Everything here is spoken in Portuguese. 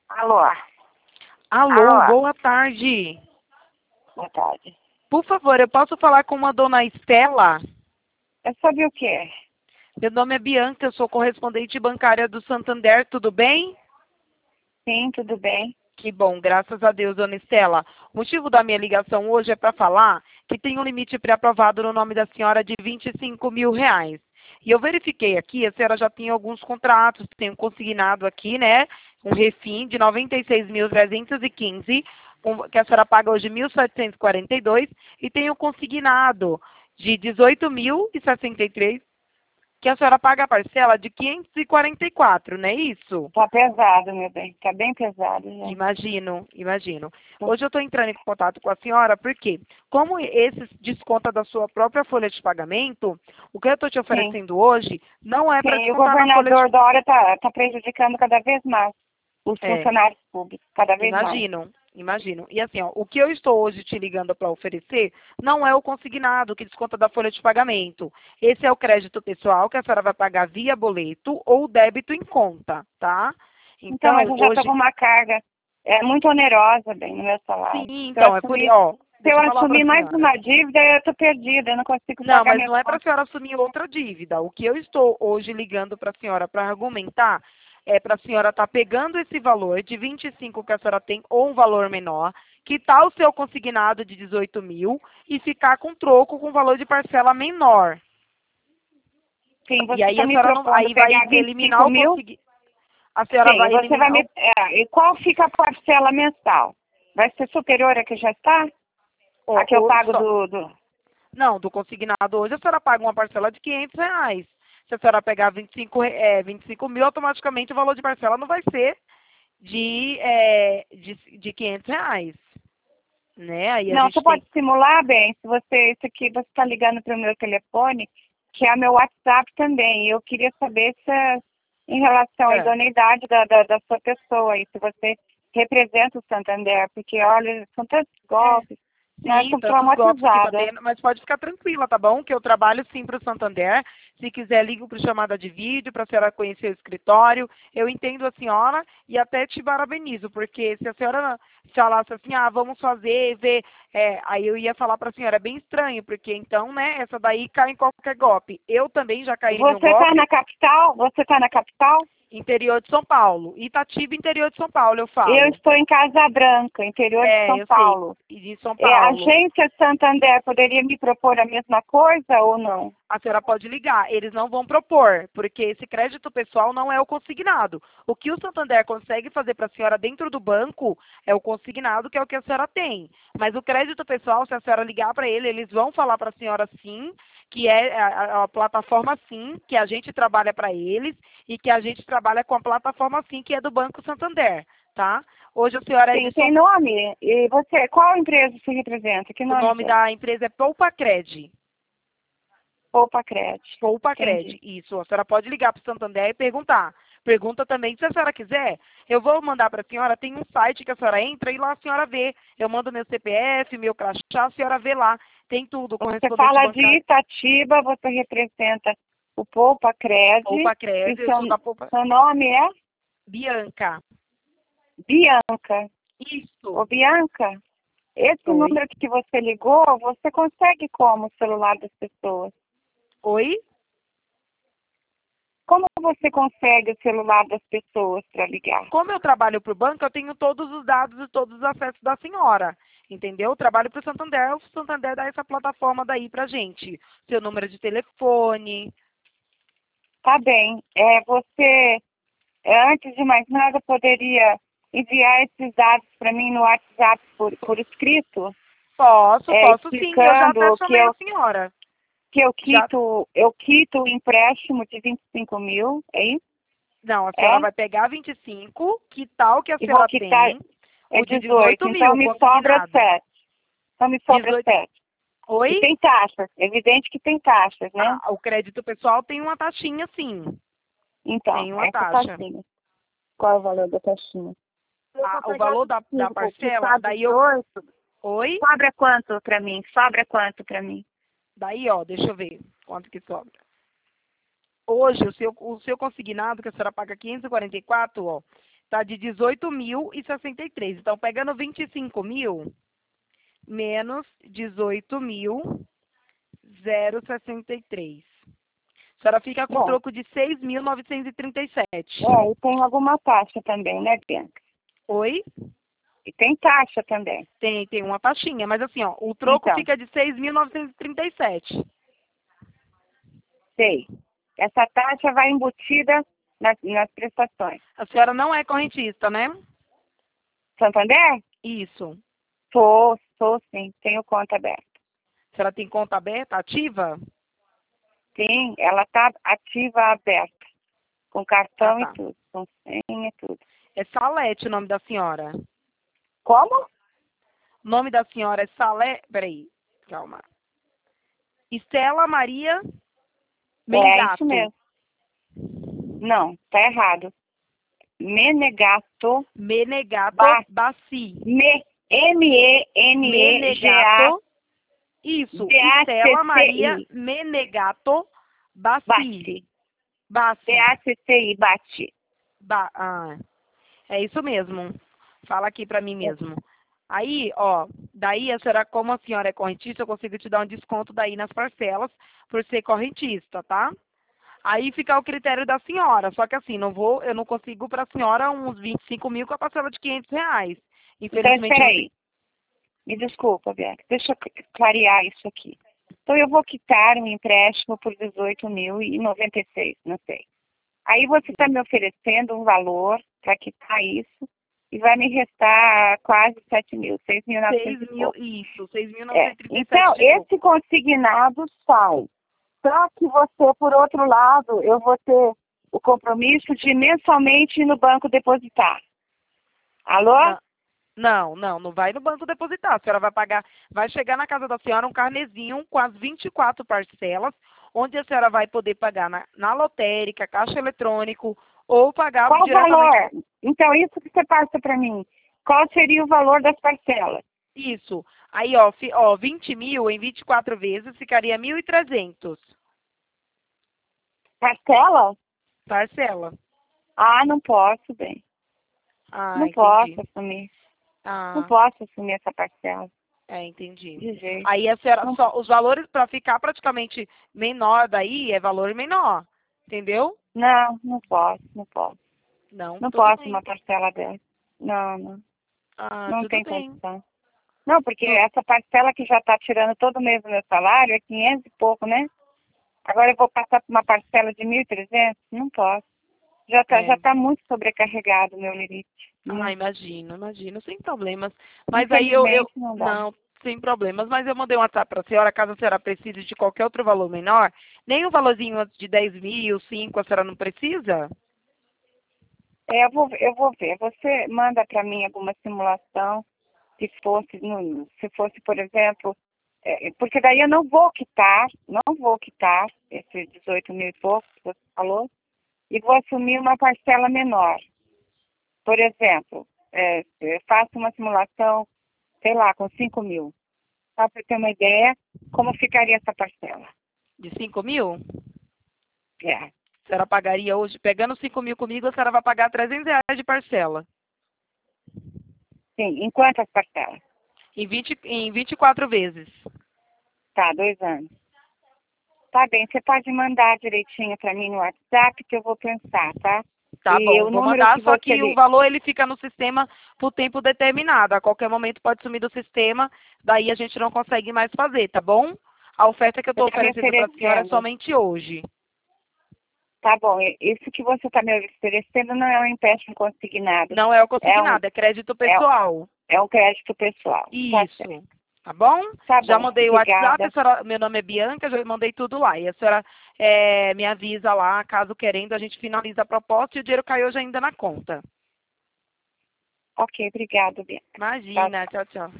Alô? Alô, Alô? boa tarde. Boa tarde. Por favor, eu posso falar com uma dona Estela? É sobre o quê? Meu nome é Bianca, eu sou correspondente bancária do Santander, tudo bem? Sim, tudo bem. Que bom, graças a Deus, dona Estela. O motivo da minha ligação hoje é para falar que tem um limite pré-aprovado no nome da senhora de R$ 25.000. E eu verifiquei aqui, a senhora já tem alguns contratos, tem um consignado aqui, né? Um refim de 96.315, que a senhora paga hoje 1.742, e tem um consignado de 18.063, que a senhora paga a parcela de 544, não é isso? Tá pesado, meu bem. Tá bem pesado já. Imagino. Hoje eu estou entrando em contato com a senhora porque, como esse desconta da sua própria folha de pagamento, o que eu estou te Sim. oferecendo hoje não é para Sim, o descontar na folha de... governador da hora tá prejudicando cada vez mais os É, funcionários públicos. Cada vez mais. imagino. E assim, ó, o que eu estou hoje te ligando para oferecer não é o consignado que desconta da folha de pagamento. Esse é o crédito pessoal que a senhora vai pagar via boleto ou débito em conta, tá? Então, mas Então, eu já tô com hoje... uma carga muito onerosa, bem, no meu Sim, salário. então, é por isso, ó, Se eu deixa eu falar para assumir a mais senhora. uma dívida, eu tô perdida. Eu não consigo Não, pagar mas minhas não é para a contas. senhora assumir outra dívida. O que eu estou hoje ligando para a senhora para argumentar é para a senhora estar pegando esse valor de 25 que a senhora tem, ou um valor menor, quitar o seu consignado de 18.000 e ficar com troco com valor de parcela menor. Sim, E você aí está a me senhora não, propondo aí vai pegar eliminar 25 o mil. consignado. A senhora Sim, vai você vai eliminar me. E qual fica a parcela mensal? Vai ser superior à que já está? A que eu pago só, do. não, do consignado hoje a senhora paga uma parcela de R$ 500. Se a senhora pegar 25 mil, automaticamente o valor de parcela não vai ser de R$ 500, né? Aí a Não, você gente tem... pode simular, bem, se você. Isso aqui você está ligando para o meu telefone, que é meu WhatsApp também. E eu queria saber se, em relação à É. idoneidade da sua pessoa, e se você representa o Santander, porque, olha, são tantos É. golpes, nós Sim, estamos tantos golpes que tá traumatizadas. tendo, mas pode ficar tranquila, tá bom? Que eu trabalho sim para o Santander. Se quiser, ligo para chamada de vídeo para a senhora conhecer o escritório. Eu entendo a senhora e até te parabenizo, porque se a senhora falasse assim, vamos fazer, ver, aí eu ia falar para a senhora, é bem estranho, porque então, né, essa daí cai em qualquer golpe. Eu também já caí em um Você está golpe. na capital? Você está na capital? Interior de São Paulo. Itatiba, interior de São Paulo, eu Eu falo. estou em Casa Branca, interior de São Eu sei, Paulo. e de São A Paulo. agência Santander poderia me propor a mesma coisa ou não? A senhora pode ligar, eles não vão propor, porque esse crédito pessoal não é o consignado. O que o Santander consegue fazer para a senhora dentro do banco é o consignado, que é o que a senhora tem. Mas o crédito pessoal, se a senhora ligar para ele, eles vão falar para a senhora sim, que é a plataforma sim, que a gente trabalha para eles, e que a gente trabalha com a plataforma sim, que é do Banco Santander, tá? Hoje a senhora é Sim, de tem São... nome? E você, qual empresa se representa? Que O nome nome que é? da empresa é Poupacred. Poupa Crédito. Poupacred, Entendi. isso. A senhora pode ligar para o Santander e perguntar. Pergunta também, se a senhora quiser, eu vou mandar para a senhora, tem um site que a senhora entra e lá a senhora vê. Eu mando meu CPF, meu crachá, a senhora vê lá. Tem tudo, Você correspondente fala de bancário. Itatiba, você representa o Poupa Crédito e Poupacred, eu sou da Poupa... seu nome é Bianca. Bianca. Ô, Isso. Bianca, esse Oi. número que você ligou, você consegue como o celular das pessoas? Oi? Como você consegue o celular das pessoas para ligar? Como eu trabalho para o banco, eu tenho todos os dados e todos os acessos da senhora. Entendeu? Eu trabalho para o Santander dá essa plataforma daí pra gente. Seu número de telefone. Tá bem. Você, antes de mais nada, poderia enviar esses dados para mim no WhatsApp por escrito, Posso sim. Eu já até explicando chamei a senhora. que Já, eu quito o empréstimo de 25 mil, é isso? não, a senhora É? vai pegar 25, que tal que a E vou senhora quitar tem, o de 18. 18 Então mil, me sobra consignado. 7. Então me sobra 18, 7. E oi? tem taxas. É evidente que tem taxas, né? O crédito pessoal tem uma taxinha, sim. Então, Tem uma essa taxa. taxinha. Qual é o valor da taxinha? Eu vou O pegar valor da 25, parcela, quitar daí eu... 18. Oi? Sobra quanto para mim? Sobra quanto para mim? Daí, ó, deixa eu ver quanto que sobra. Hoje, o seu consignado, que a senhora paga 544, ó, Tá de 18.063. Então, pegando 25 mil, menos 18.063. A senhora fica com Bom, troco de 6.937. e tem alguma taxa também, né, Bianca? Oi? E tem taxa também. Tem uma taxinha, mas assim, ó, o troco Então, fica de 6.937. sei. Essa taxa vai embutida nas prestações. A senhora não é correntista, né? Santander? Isso. Sou sim. Tenho conta aberta. A senhora tem conta aberta, ativa? Sim, ela está ativa, aberta. Com Ah, cartão e tá. tudo. Com senha e tudo. É Salete o nome da senhora. Como? O nome da senhora é Peraí, calma. Estela Maria É isso Mengato. mesmo. Não, tá errado. Menegato. Menegato Baci. M-E-N-E-G-A. Menegato. Isso. Estela Maria B-A-C-C-I. Menegato Baci. Bate. Baci. B-A-C-C-I. Bate. É isso mesmo. Fala aqui pra mim mesmo. Aí, ó, daí a senhora, como a senhora é correntista, eu consigo te dar um desconto daí nas parcelas por ser correntista, tá? Aí fica ao critério da senhora. Só que assim, eu não consigo pra senhora uns 25 mil com a parcela de R$ 500. Então, Infelizmente, espera não tem. aí. Me desculpa, Bianca. Deixa eu clarear isso aqui. Então, eu vou quitar um empréstimo por 18.096, não sei. Aí você está me oferecendo um valor para quitar isso e vai me restar quase 7 mil, 6.900 e 6 mil, pouco. isso, Então, 6.937 de lucro. esse consignado sai. Só que você, por outro lado, eu vou ter o compromisso de mensalmente ir no banco depositar. Alô? Não vai no banco depositar. A senhora vai pagar, vai chegar na casa da senhora um carnezinho com as 24 parcelas, onde a senhora vai poder pagar na lotérica, caixa eletrônico, ou pagar Qual o diretamente. valor? Então, isso que você passa para mim. Qual seria o valor das parcelas? Isso. Aí, ó, 20 mil em 24 vezes ficaria 1.300. Parcela? Parcela. Ah, não posso, bem. Ah, Não posso entendi. assumir. Não Ah, posso assumir essa parcela. entendi. De jeito. Aí a senhora, Não, só os valores para ficar praticamente menor daí é valor menor. Entendeu? não posso, não posso. Não, Não tudo posso bem. uma parcela dessa. Não. Ah, Não tudo tem bem. condição. Não, porque Não, essa parcela que já está tirando todo mês do meu salário é 500 e pouco, né? Agora eu vou passar por uma parcela de 1.300? Não posso. Já é. tá muito sobrecarregado o meu limite. Ah, Muito. imagino, sem problemas. Mas aí Infelizmente não dá. não, sem problemas, mas eu mandei um WhatsApp para a senhora, caso a senhora precise de qualquer outro valor menor, nem um valorzinho de 10 mil, 5, a senhora não precisa? Eu vou ver. Você manda para mim alguma simulação, se fosse, por exemplo, porque daí eu não vou quitar esses 18 mil e pouco que você falou, e vou assumir uma parcela menor. Por exemplo, eu faço uma simulação, sei lá, com 5 mil. Só para ter uma ideia, como ficaria essa parcela? De 5 mil? É. A senhora pagaria hoje, pegando 5 mil comigo, a senhora vai pagar R$ 300 de parcela. Sim, em quantas parcelas? Em 24 vezes. Tá, 2 anos. Tá bem, você pode mandar direitinho para mim no WhatsApp que eu vou pensar, tá? Tá E bom, o vou número mandar, que só você que o lhe... valor ele fica no sistema por tempo determinado. A qualquer momento pode sumir do sistema, daí a gente não consegue mais fazer, tá bom? A oferta que eu Você estou está me oferecendo para a senhora é oferecendo. somente hoje. Tá bom, isso que você está me oferecendo não é um empréstimo consignado. Não é o É um, consignado, é crédito é, pessoal. é um crédito pessoal. Tá certo. Isso. Tá bom? Tá Já bom, mandei o WhatsApp, obrigada. meu nome é Bianca, já mandei tudo lá. E a senhora me avisa lá, caso querendo, a gente finaliza a proposta e o dinheiro cai hoje ainda na conta. Ok, obrigado, Bianca. Tchau, Imagina, tchau. tchau, tchau.